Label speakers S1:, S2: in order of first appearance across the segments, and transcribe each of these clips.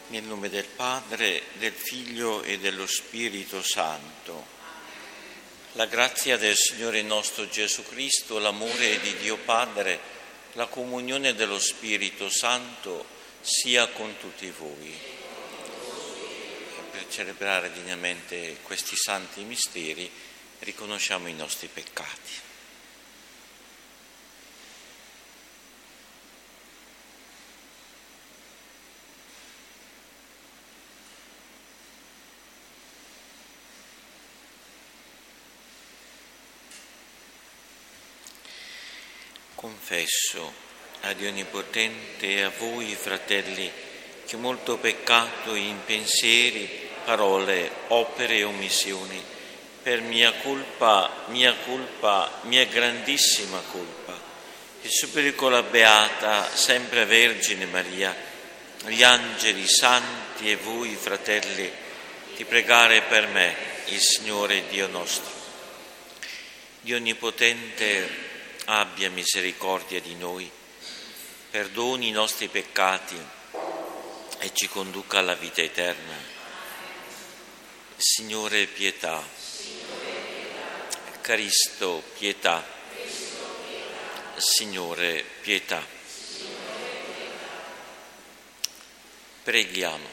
S1: Nel nome del Padre, del Figlio e dello Spirito Santo. La grazia del Signore nostro Gesù Cristo, l'amore di Dio Padre, la comunione dello Spirito Santo sia con tutti voi. Per celebrare degnamente questi santi misteri riconosciamo i nostri peccati. Confesso a Dio Onnipotente e a voi, fratelli, che ho molto peccato in pensieri, parole, opere e omissioni, per mia grandissima colpa. E supplico la Beata, sempre Vergine Maria, gli angeli santi e voi, fratelli, di pregare per me, il Signore Dio nostro. Dio Onnipotente, abbia misericordia di noi, perdoni i nostri peccati e ci conduca alla vita eterna. Signore, pietà. Cristo, pietà. Signore, pietà. Preghiamo.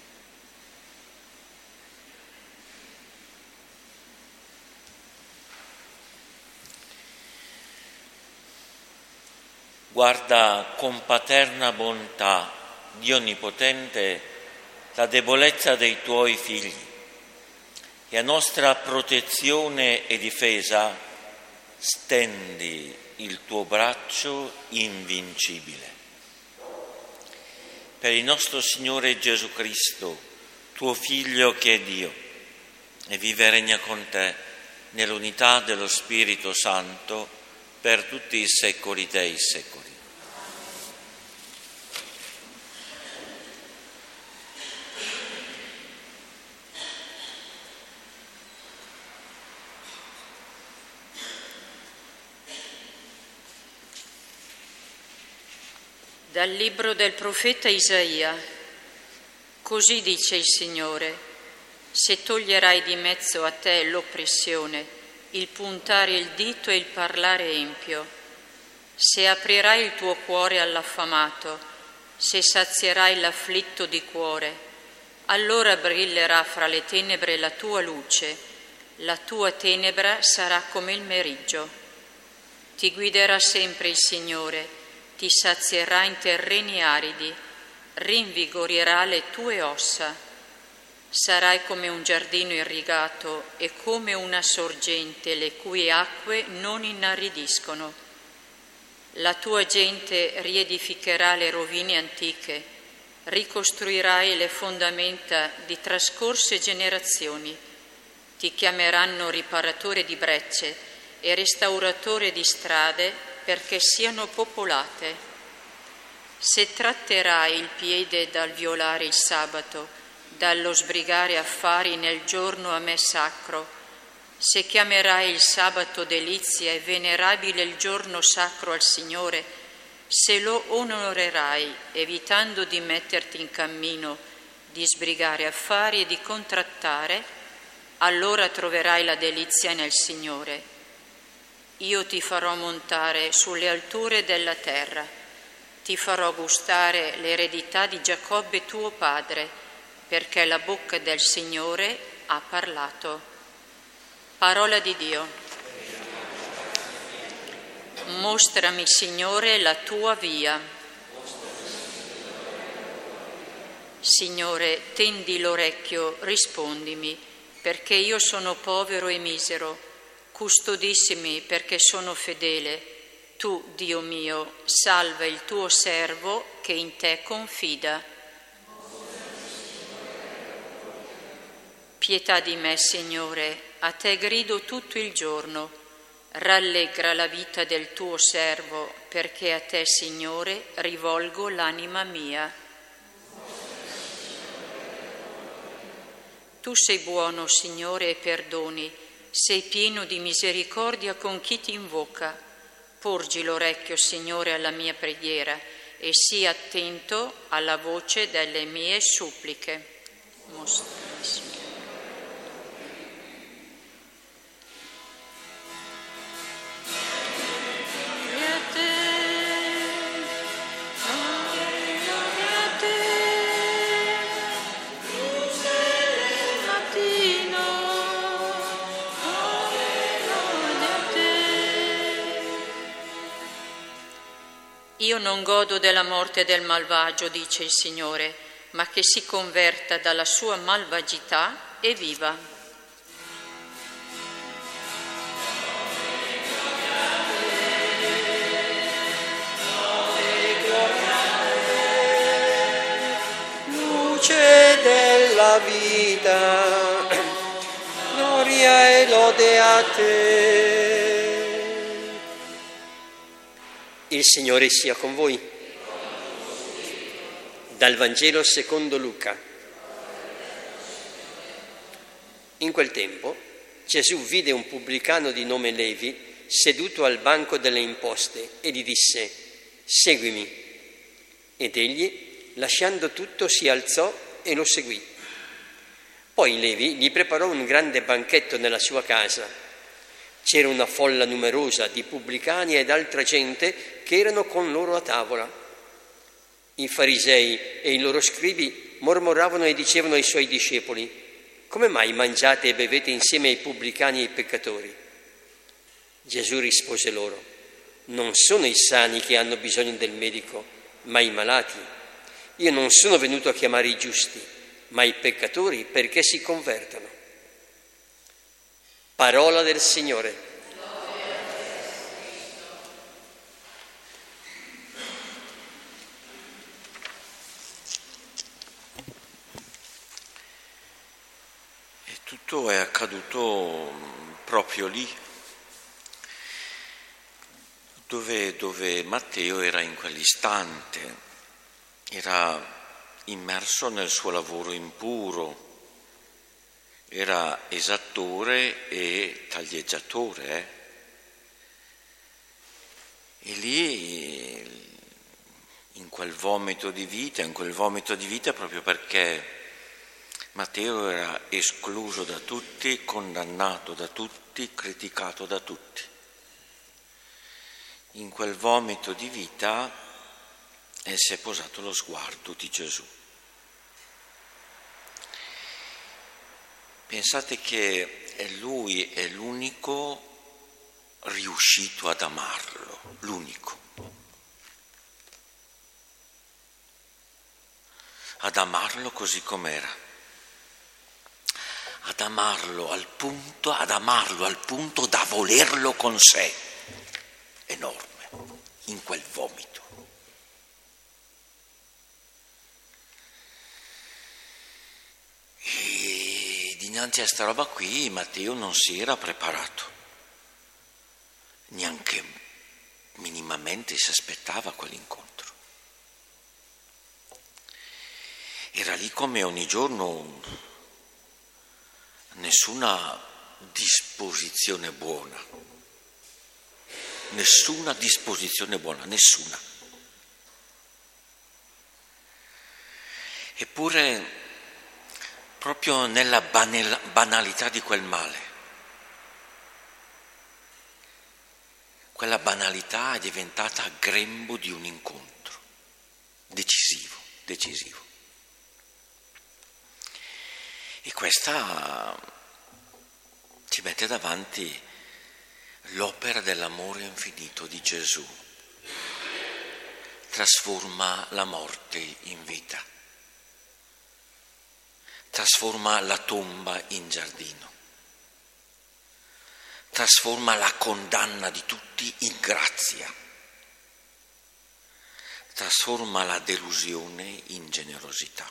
S1: Guarda con paterna bontà, Dio Onnipotente, la debolezza dei Tuoi figli e a nostra protezione e difesa stendi il Tuo braccio invincibile. Per il nostro Signore Gesù Cristo, Tuo Figlio che è Dio, e vive e regna con Te nell'unità dello Spirito Santo per tutti i secoli dei secoli.
S2: Dal libro del profeta Isaia. Così dice il Signore: se toglierai di mezzo a te l'oppressione, il puntare il dito e il parlare empio, se aprirai il tuo cuore all'affamato, se sazierai l'afflitto di cuore, allora brillerà fra le tenebre la tua luce, la tua tenebra sarà come il meriggio. Ti guiderà sempre il Signore, ti sazierà in terreni aridi, rinvigorirà le tue ossa. Sarai come un giardino irrigato e come una sorgente le cui acque non inaridiscono. La tua gente riedificherà le rovine antiche, ricostruirai le fondamenta di trascorse generazioni. Ti chiameranno riparatore di brecce e restauratore di strade perché siano popolate. Se tratterai il piede dal violare il sabato, dallo sbrigare affari nel giorno a me sacro, se chiamerai il sabato delizia e venerabile il giorno sacro al Signore, se lo onorerai evitando di metterti in cammino, di sbrigare affari e di contrattare, allora troverai la delizia nel Signore. Io ti farò montare sulle alture della terra, ti farò gustare l'eredità di Giacobbe tuo padre, perché la bocca del Signore ha parlato. Parola di Dio. Mostrami, Signore, la tua via. Signore, tendi l'orecchio, rispondimi, perché io sono povero e misero. Custodissimi perché sono fedele. Tu, Dio mio, salva il tuo servo che in te confida. Pietà di me, Signore, a te grido tutto il giorno. Rallegra la vita del tuo servo, perché a te, Signore, rivolgo l'anima mia. Tu sei buono, Signore, e perdoni. Sei pieno di misericordia con chi ti invoca. Porgi l'orecchio, Signore, alla mia preghiera e sii attento alla voce delle mie suppliche. Mostrami, Signore. Io non godo della morte del malvagio, dice il Signore, ma che si converta dalla sua malvagità e viva.
S3: Luce della vita, gloria e lode a te. Il Signore sia con voi. Dal Vangelo secondo Luca. In quel tempo Gesù vide un pubblicano di nome Levi seduto al banco delle imposte e gli disse: «Seguimi». Ed egli, lasciando tutto, si alzò e lo seguì. Poi Levi gli preparò un grande banchetto nella sua casa. C'era una folla numerosa di pubblicani ed altra gente che erano con loro a tavola. I farisei e i loro scribi mormoravano e dicevano ai suoi discepoli: «Come mai mangiate e bevete insieme ai pubblicani e ai peccatori?» Gesù rispose loro: «Non sono i sani che hanno bisogno del medico, ma i malati. Io non sono venuto a chiamare i giusti, ma i peccatori perché si convertano». Parola del Signore.
S1: E tutto è accaduto proprio lì, dove Matteo era in quell'istante, era immerso nel suo lavoro impuro. Era esattore e taglieggiatore, E lì, in quel vomito di vita, proprio perché Matteo era escluso da tutti, condannato da tutti, criticato da tutti. In quel vomito di vita si è posato lo sguardo di Gesù. Pensate che lui è l'unico riuscito ad amarlo, l'unico. Ad amarlo così com'era. Ad amarlo al punto da volerlo con sé. Enorme, in quel vomito. Dinanzi a sta roba qui Matteo non si era preparato, neanche minimamente si aspettava quell'incontro. Era lì come ogni giorno, nessuna disposizione buona, nessuna. Eppure proprio nella banalità di quel male. Quella banalità è diventata grembo di un incontro decisivo. E questa ci mette davanti l'opera dell'amore infinito di Gesù. Trasforma la morte in vita. Trasforma la tomba in giardino, trasforma la condanna di tutti in grazia, trasforma la delusione in generosità.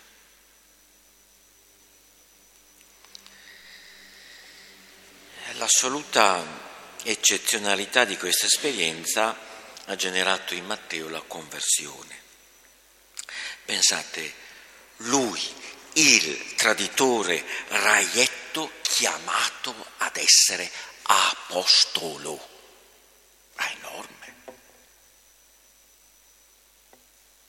S1: L'assoluta eccezionalità di questa esperienza ha generato in Matteo la conversione. Pensate, lui, il traditore raietto chiamato ad essere apostolo. È enorme.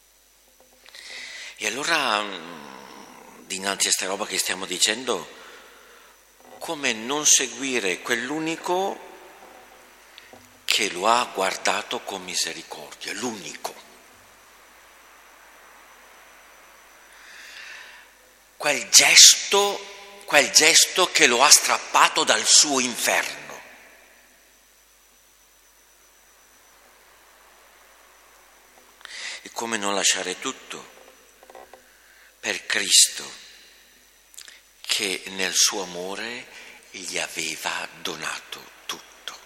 S1: E allora, dinanzi a sta roba che stiamo dicendo, come non seguire quell'unico che lo ha guardato con misericordia, l'unico. Quel gesto che lo ha strappato dal suo inferno. E come non lasciare tutto per Cristo, che nel suo amore gli aveva donato tutto.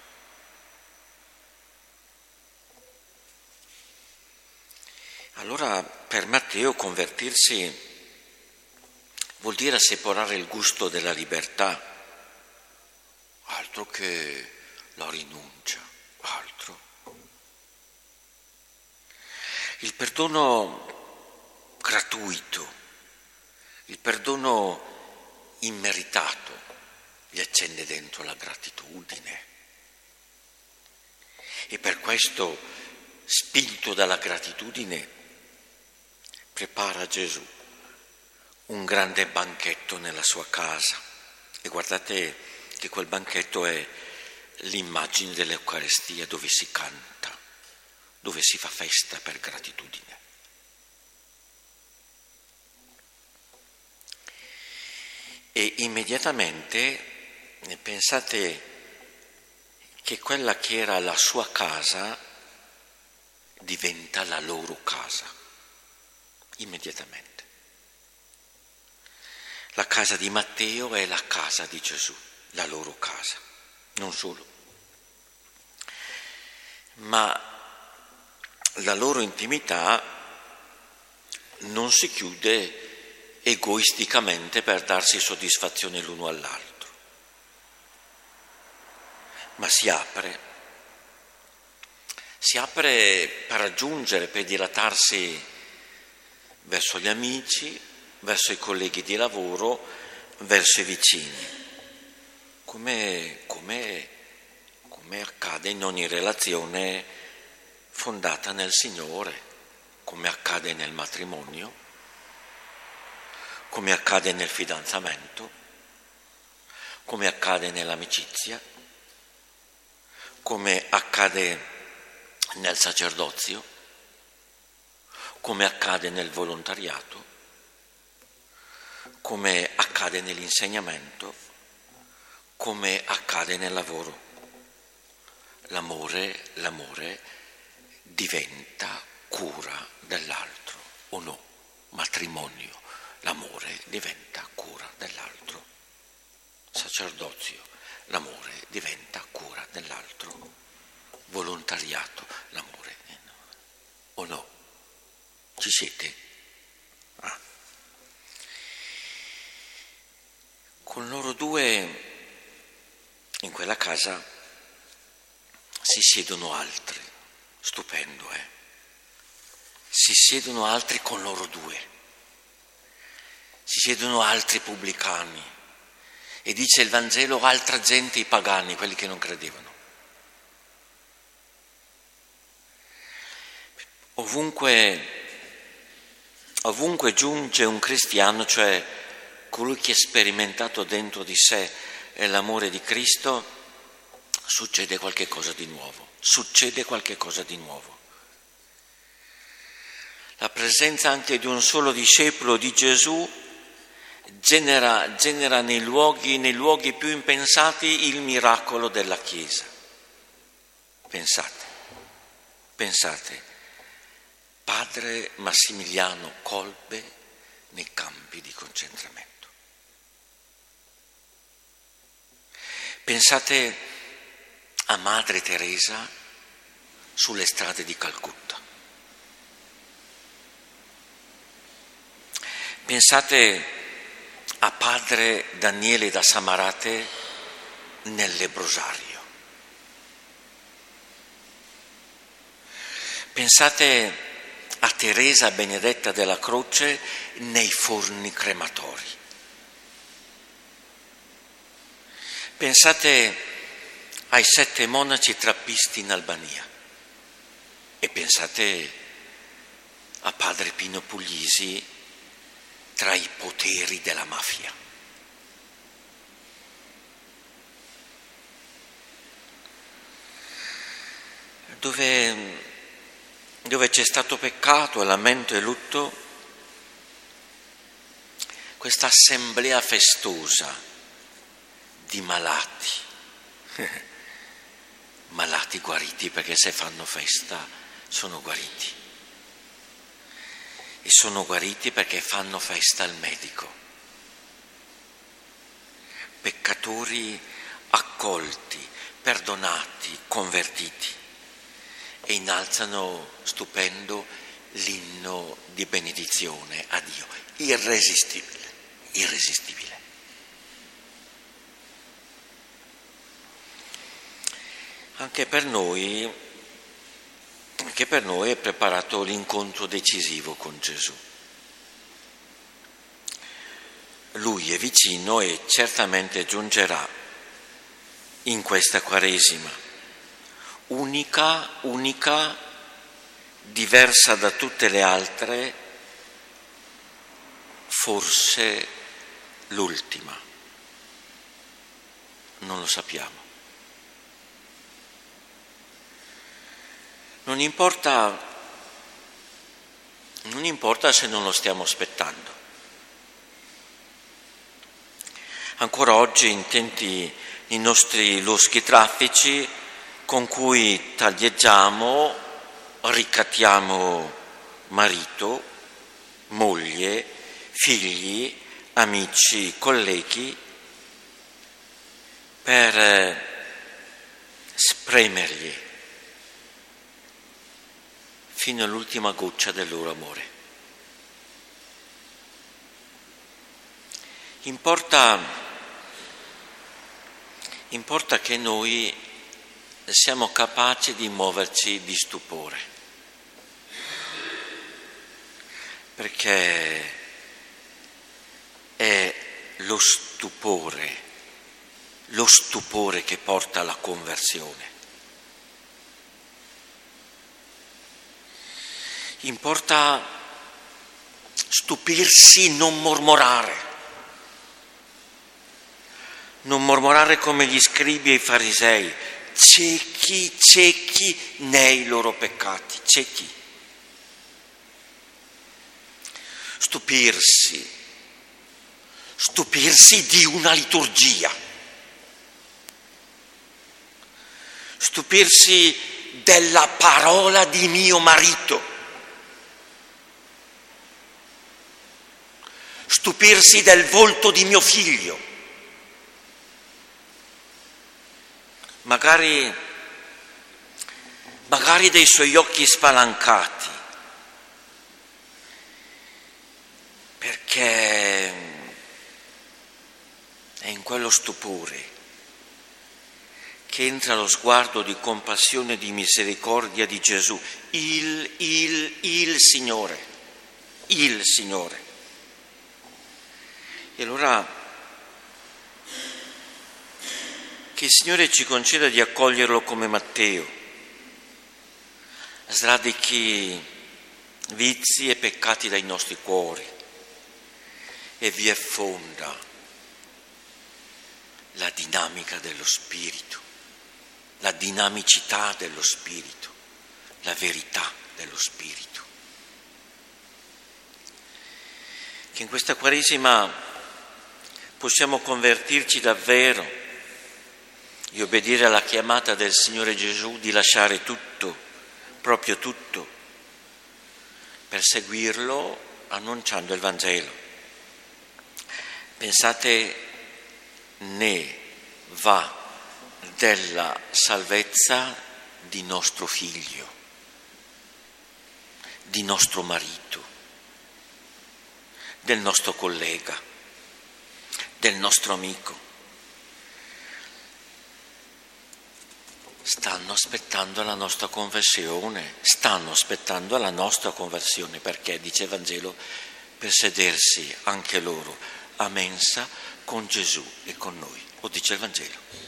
S1: Allora per Matteo convertirsi vuol dire assaporare il gusto della libertà, altro che la rinuncia, altro. Il perdono gratuito, il perdono immeritato gli accende dentro la gratitudine. E per questo, spinto dalla gratitudine, prepara Gesù un grande banchetto nella sua casa. E guardate che quel banchetto è l'immagine dell'Eucarestia, dove si canta, dove si fa festa per gratitudine. E immediatamente pensate che quella che era la sua casa diventa la loro casa, immediatamente. La casa di Matteo è la casa di Gesù, la loro casa, non solo. Ma la loro intimità non si chiude egoisticamente per darsi soddisfazione l'uno all'altro, ma si apre per raggiungere, per dilatarsi verso gli amici, verso i colleghi di lavoro, verso i vicini, come accade in ogni relazione fondata nel Signore, come accade nel matrimonio, come accade nel fidanzamento, come accade nell'amicizia, come accade nel sacerdozio, come accade nel volontariato, come accade nell'insegnamento, come accade nel lavoro. L'amore diventa cura dell'altro, o no? Matrimonio, l'amore diventa cura dell'altro. Sacerdozio, l'amore diventa cura dell'altro. Volontariato, l'amore, o no? Ci siete? Con loro due in quella casa si siedono altri, stupendo, si siedono altri con loro due, si siedono altri pubblicani e dice il Vangelo altra gente, i pagani, quelli che non credevano. Ovunque giunge un cristiano, cioè colui che ha sperimentato dentro di sé l'amore di Cristo, succede qualche cosa di nuovo. La presenza anche di un solo discepolo di Gesù genera nei luoghi più impensati il miracolo della Chiesa. Pensate, padre Massimiliano Kolbe nei campi di concentramento. Pensate a Madre Teresa sulle strade di Calcutta. Pensate a padre Daniele da Samarate nel lebbrosario. Pensate a Teresa Benedetta della Croce nei forni crematori. Pensate ai 7 monaci trappisti in Albania e pensate a padre Pino Puglisi tra i poteri della mafia. Dove c'è stato peccato, lamento e lutto, questa assemblea festosa di malati, malati guariti, perché se fanno festa sono guariti. E sono guariti perché fanno festa al medico. Peccatori accolti, perdonati, convertiti, e innalzano stupendo l'inno di benedizione a Dio, irresistibile, irresistibile. Anche per noi è preparato l'incontro decisivo con Gesù. Lui è vicino e certamente giungerà in questa Quaresima, unica, diversa da tutte le altre, forse l'ultima. Non lo sappiamo. Non importa se non lo stiamo aspettando. Ancora oggi in tanti i nostri loschi traffici con cui taglieggiamo, ricattiamo marito, moglie, figli, amici, colleghi, per spremerli fino all'ultima goccia del loro amore. Importa che noi siamo capaci di muoverci di stupore, perché è lo stupore che porta alla conversione. Importa stupirsi, non mormorare come gli scribi e i farisei, ciechi nei loro peccati, ciechi. Stupirsi di una liturgia, stupirsi della parola di mio marito, stupirsi del volto di mio figlio, magari dei suoi occhi spalancati, perché è in quello stupore che entra lo sguardo di compassione e di misericordia di Gesù, il Signore. E allora che il Signore ci conceda di accoglierlo come Matteo, sradichi vizi e peccati dai nostri cuori e vi effonda la dinamica dello Spirito, la dinamicità dello Spirito, la verità dello Spirito. Che in questa Quaresima possiamo convertirci davvero e obbedire alla chiamata del Signore Gesù di lasciare tutto, proprio tutto, per seguirlo annunciando il Vangelo. Pensate, ne va della salvezza di nostro figlio, di nostro marito, del nostro collega, del nostro amico. Stanno aspettando la nostra conversione, perché, dice il Vangelo, per sedersi anche loro a mensa con Gesù e con noi. Lo dice il Vangelo.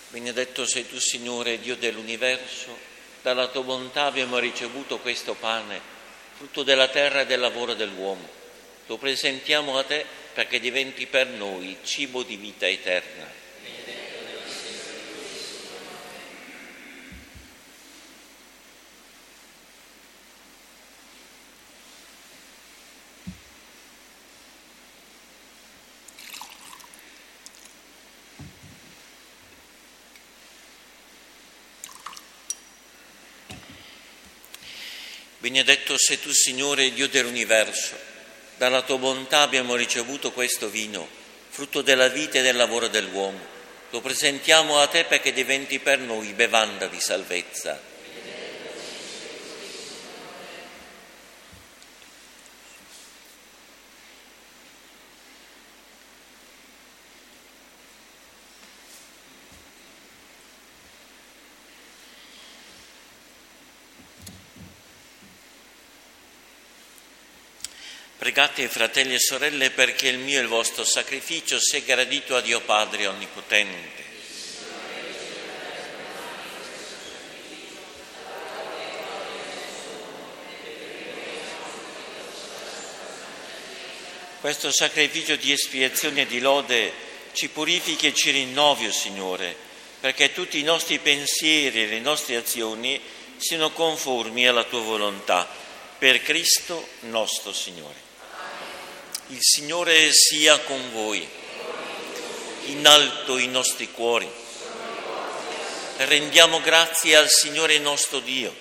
S1: Benedetto sei tu, Signore, Dio dell'universo, dalla tua bontà abbiamo ricevuto questo pane, frutto della terra e del lavoro dell'uomo. Lo presentiamo a te perché diventi per noi cibo di vita eterna. Benedetto sei tu, Signore, Dio dell'universo, dalla tua bontà abbiamo ricevuto questo vino, frutto della vita e del lavoro dell'uomo. Lo presentiamo a te perché diventi per noi bevanda di salvezza. Pregate, fratelli e sorelle, perché il mio e il vostro sacrificio sia gradito a Dio Padre Onnipotente. Questo sacrificio di espiazione e di lode ci purifichi e ci rinnovi, o Signore, perché tutti i nostri pensieri e le nostre azioni siano conformi alla tua volontà, per Cristo nostro Signore. Il Signore sia con voi, in alto i nostri cuori. Rendiamo grazie al Signore nostro Dio.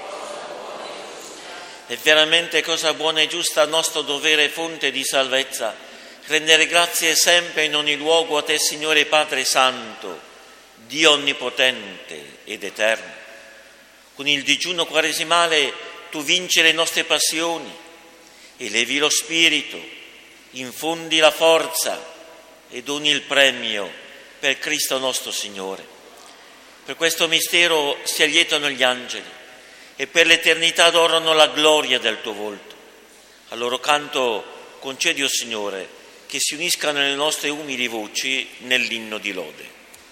S1: È veramente cosa buona e giusta, nostro dovere e fonte di salvezza, rendere grazie sempre in ogni luogo a te, Signore Padre Santo, Dio onnipotente ed eterno. Con il digiuno quaresimale tu vinci le nostre passioni, elevi lo spirito, infondi la forza e doni il premio per Cristo nostro Signore. Per questo mistero si allietano gli angeli e per l'eternità adorano la gloria del tuo volto. Al loro canto concedi, o Signore, che si uniscano le nostre umili voci nell'inno di lode.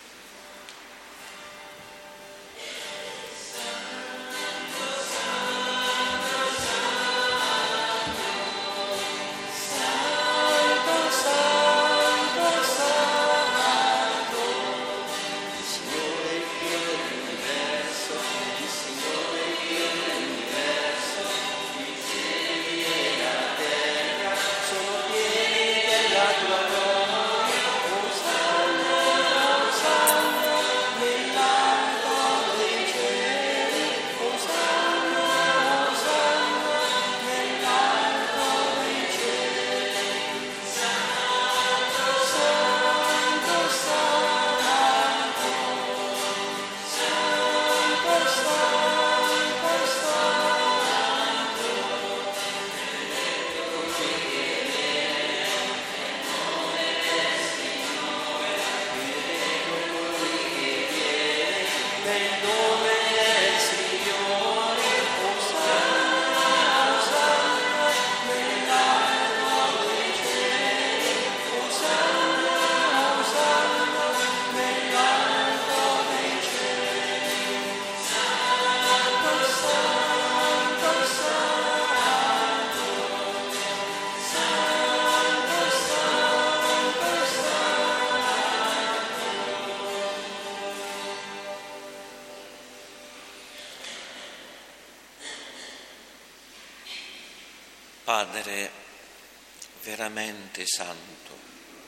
S1: Padre veramente santo,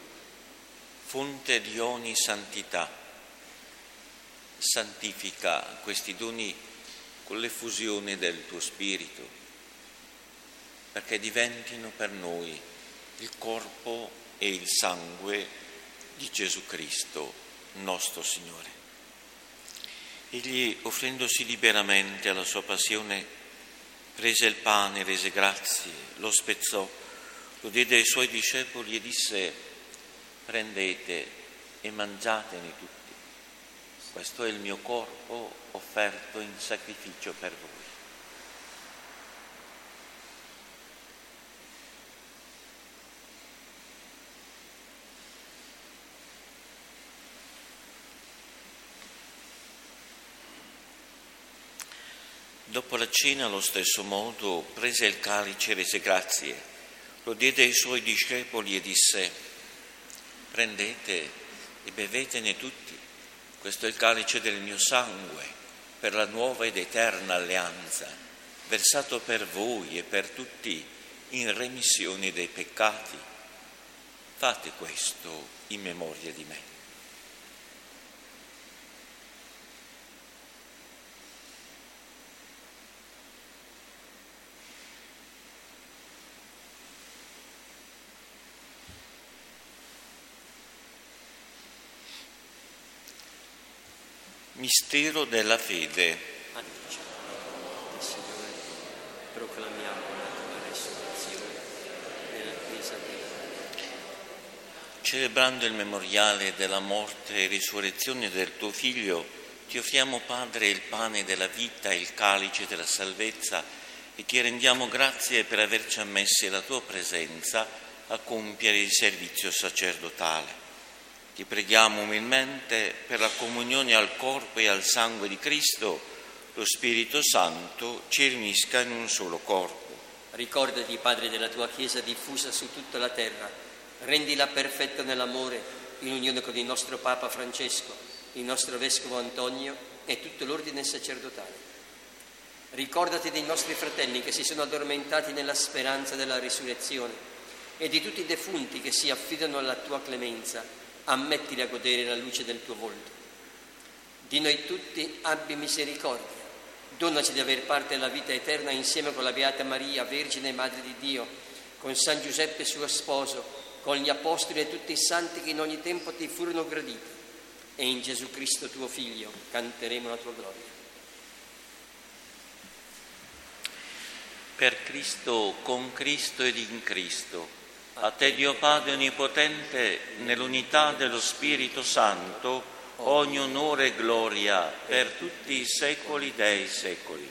S1: fonte di ogni santità, santifica questi doni con l'effusione del tuo Spirito, perché diventino per noi il corpo e il sangue di Gesù Cristo, nostro Signore. Egli, offrendosi liberamente alla sua passione, prese il pane, rese grazie, lo spezzò, lo diede ai suoi discepoli e disse: prendete e mangiatene tutti. Questo è il mio corpo offerto in sacrificio per voi. dopo la cena, allo stesso modo, prese il calice e rese grazie, lo diede ai suoi discepoli e disse: prendete e bevetene tutti, questo è il calice del mio sangue, per la nuova ed eterna alleanza, versato per voi e per tutti in remissione dei peccati. Fate questo in memoria di me. Mistero della fede.
S3: Signore, proclamiamo la tua resurrezione nella Chiesa della.
S1: Celebrando il memoriale della morte e risurrezione del tuo Figlio, ti offriamo, Padre, il pane della vita e il calice della salvezza e ti rendiamo grazie per averci ammessi alla tua presenza a compiere il servizio sacerdotale. Ti preghiamo umilmente per la comunione al corpo e al sangue di Cristo, lo Spirito Santo ci riunisca in un solo corpo.
S3: Ricordati, Padre, della tua Chiesa diffusa su tutta la terra, rendila perfetta nell'amore, in unione con il nostro Papa Francesco, il nostro Vescovo Antonio e tutto l'ordine sacerdotale. Ricordati dei nostri fratelli che si sono addormentati nella speranza della risurrezione e di tutti i defunti che si affidano alla tua clemenza. Ammettili a godere la luce del tuo volto. Di noi tutti abbi misericordia. Donaci di aver parte alla vita eterna insieme con la Beata Maria, Vergine e Madre di Dio, con San Giuseppe suo sposo, con gli Apostoli e tutti i santi che in ogni tempo ti furono graditi. E in Gesù Cristo tuo Figlio canteremo la tua gloria.
S1: Per Cristo, con Cristo ed in Cristo. A te, Dio Padre Onnipotente, nell'unità dello Spirito Santo, ogni onore e gloria per tutti i secoli dei secoli.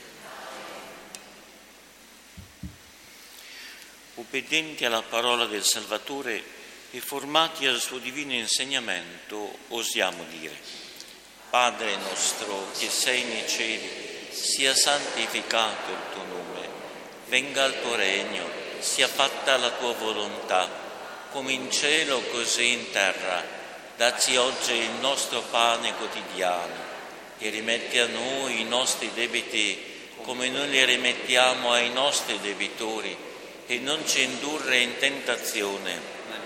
S1: Obbedienti alla parola del Salvatore e formati al suo divino insegnamento, osiamo dire: Padre nostro che sei nei cieli, sia santificato il tuo nome, venga il tuo regno, sia fatta la tua volontà, come in cielo così in terra. Dacci oggi il nostro pane quotidiano e rimetti a noi i nostri debiti come noi li rimettiamo ai nostri debitori, e non ci indurre in tentazione.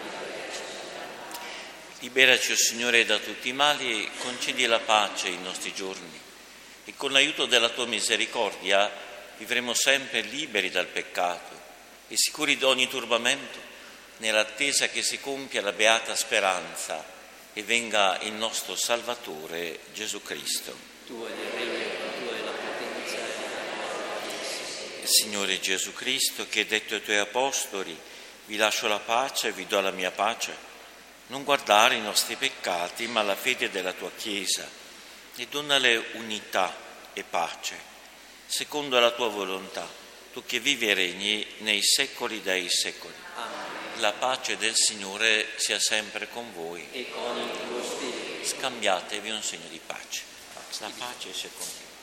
S1: Liberaci, o Signore, da tutti i mali e concedi la pace ai nostri giorni, e con l'aiuto della tua misericordia vivremo sempre liberi dal peccato e sicuri di ogni turbamento, nell'attesa che si compia la beata speranza e venga il nostro Salvatore Gesù Cristo.
S3: Tuo è il regno, tua è la potenza e la gloria.
S1: Signore Gesù Cristo, che hai detto ai tuoi apostoli: vi lascio la pace e vi do la mia pace, non guardare i nostri peccati ma la fede della tua Chiesa, e donale unità e pace, secondo la tua volontà, tu che vivi e regni nei secoli dei secoli.
S3: Amen.
S1: La pace del Signore sia sempre con voi.
S3: E con il tuo spirito.
S1: Scambiatevi un segno di pace. La pace sia con voi.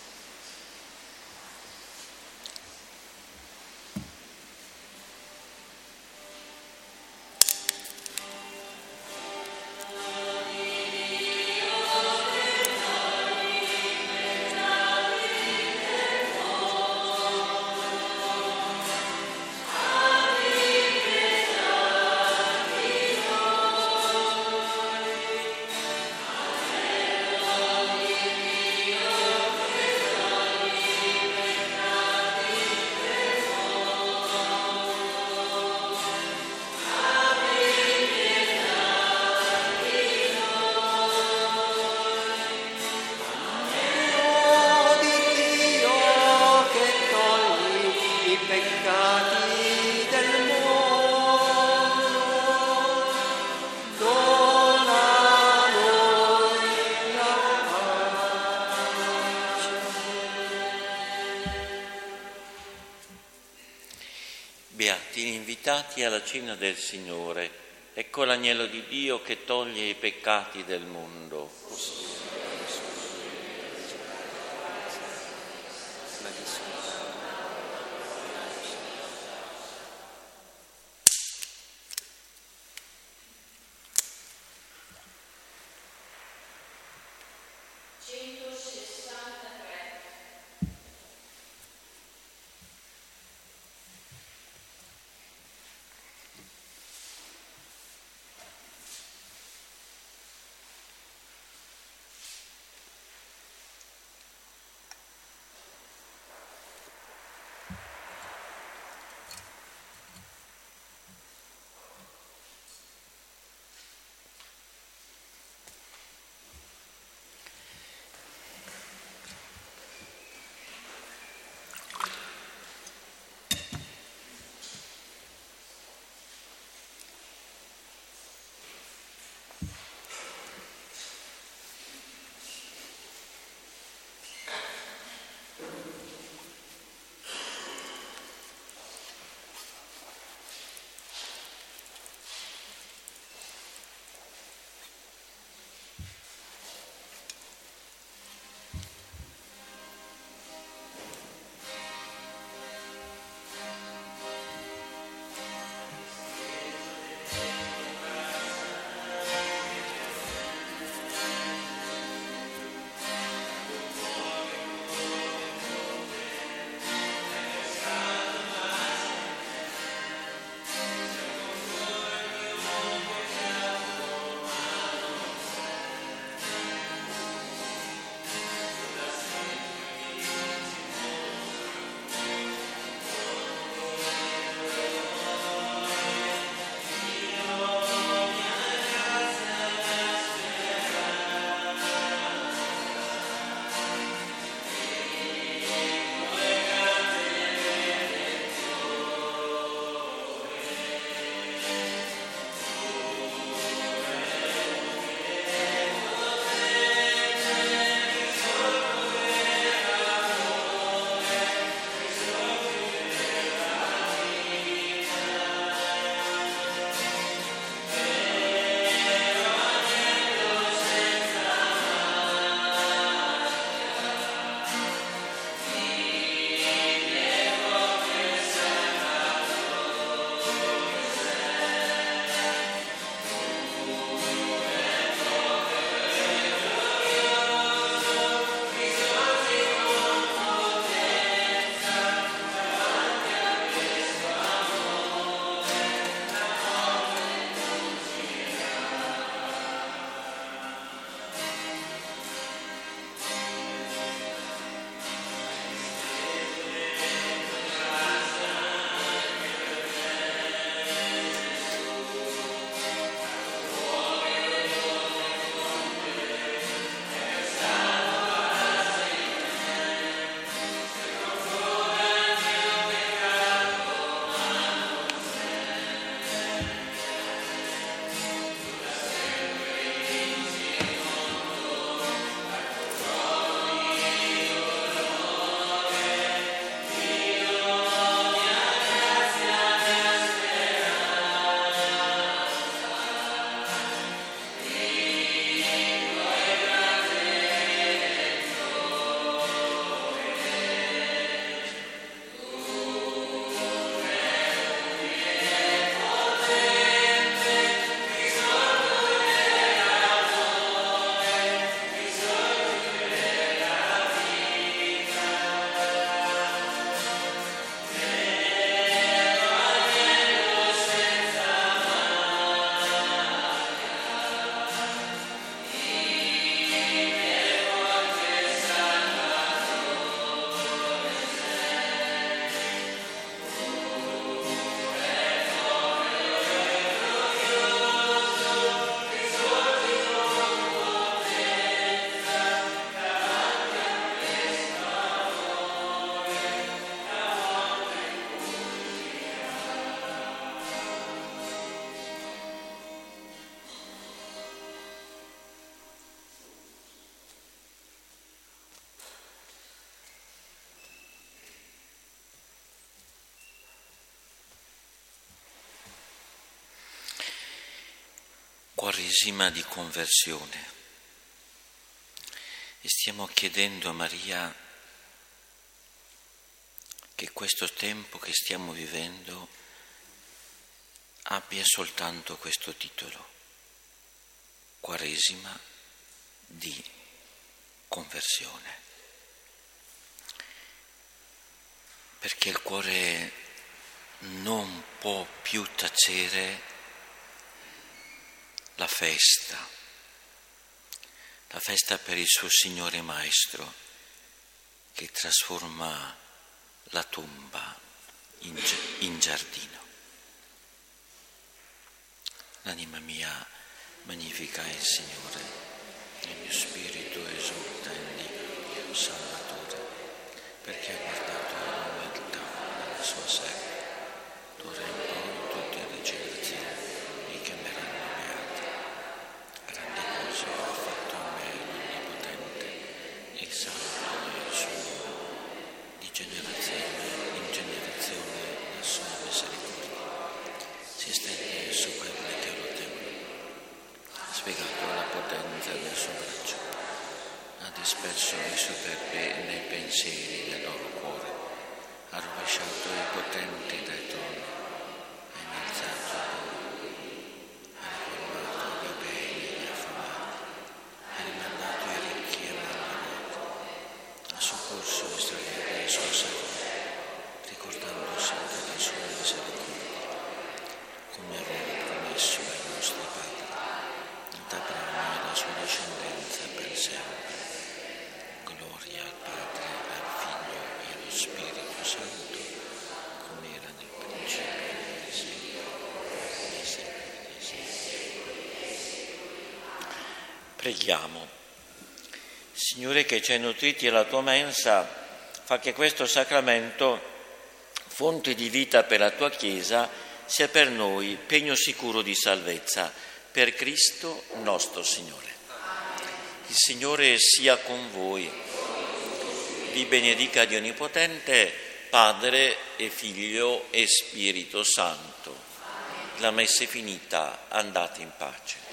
S1: Beati invitati alla cena del Signore. Ecco l'agnello di Dio che toglie i peccati del mondo.
S3: Ma
S1: Quaresima di conversione e stiamo chiedendo a Maria che questo tempo che stiamo vivendo abbia soltanto questo titolo, Quaresima di conversione, perché il cuore non può più tacere la festa per il suo Signore Maestro che trasforma la tomba in giardino. L'anima mia magnifica il Signore, il mio spirito esulta in Dio, Salvatore, perché ha guardato l'umiltà della sua serva. D'ora in poi tutte le generazioni mi chiameranno beati. Grandi cose ha fatto a me l'Onnipotente, il Santo e il suo nome. Di generazione in generazione la sua misericordia si estende su quelli che lo temono. Ha spiegato la potenza del suo braccio, ha disperso i superbi nei pensieri del loro cuore, ha rovesciato i potenti dai troni, ha innalzato ha ricolmato i beni gli affamati, ha rimandato i ricchi a malvenati, ha soccorso Israele il suo servo, ricordandosi della sua misericordia, come aveva promesso ai nostri padri, ad Abramo e alla sua discendenza per sempre. Gloria al Padre, al Figlio e allo Spirito Santo, come era nel principio, e sempre. Preghiamo. Signore, che ci hai nutriti alla tua mensa, fa che questo sacramento, fonte di vita per la tua Chiesa, sia per noi pegno sicuro di salvezza, per Cristo nostro Signore. Il Signore sia con voi, vi benedica Dio Onnipotente, Padre e Figlio e Spirito Santo. La messa è finita, andate in pace.